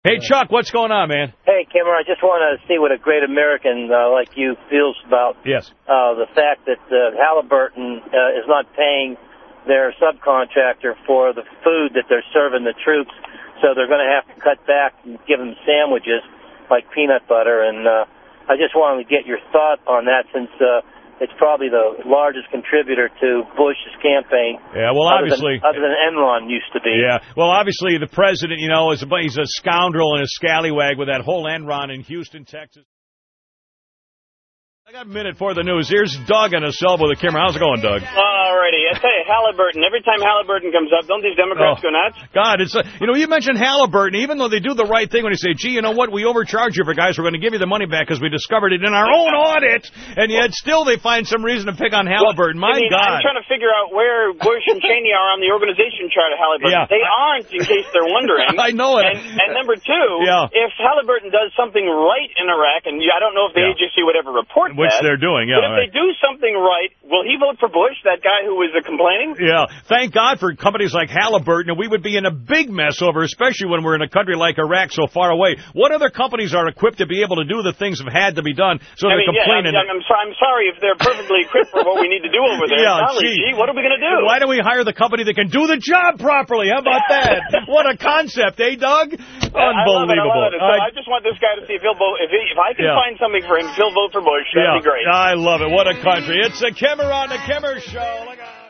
Hey, Chuck, what's going on, man? Hey, Kimmer, I just want to see what a great American like you feels about the fact that Halliburton is not paying their subcontractor for the food that they're serving the troops, so they're going to have to cut back and give them sandwiches like peanut butter. And I just wanted to get your thought on that since it's probably the largest contributor to Bush's campaign. Yeah, well, obviously. Other than Enron used to be. Yeah, well, obviously the president, he's a scoundrel and a scallywag with that whole Enron in Houston, Texas. I got a minute for the news. Here's Doug on a cell with a camera. How's it going, Doug? Alrighty. I tell you, Halliburton, every time Halliburton comes up, don't these Democrats go nuts? God, it's you mentioned Halliburton, even though they do the right thing when they say, gee, you know what, we overcharge you for guys, we're going to give you the money back because we discovered it in our own audit, and yet still they find some reason to pick on Halliburton. God. I'm trying to figure out where Bush and Cheney are on the organization chart of Halliburton. Yeah. They aren't, in case they're wondering. I know it. And number two, if Halliburton does something right in Iraq, and I don't know if the agency would ever report which they're doing, but if they do something right, will he vote for Bush, that guy who was complaining? Yeah. Thank God for companies like Halliburton, and we would be in a big mess over, especially when we're in a country like Iraq so far away. What other companies are equipped to be able to do the things that have had to be done? So they're complaining. I'm sorry if they're perfectly equipped for what we need to do over there. Gee, what are we going to do? Why don't we hire the company that can do the job properly? How about that? What a concept, eh, Doug? Unbelievable. I just want this guy to see if he'll vote. If I can find something for him, if he'll vote for Bush, that'd be great. I love it. What a country. It's the Kimmer on the Kimmer Show. Look at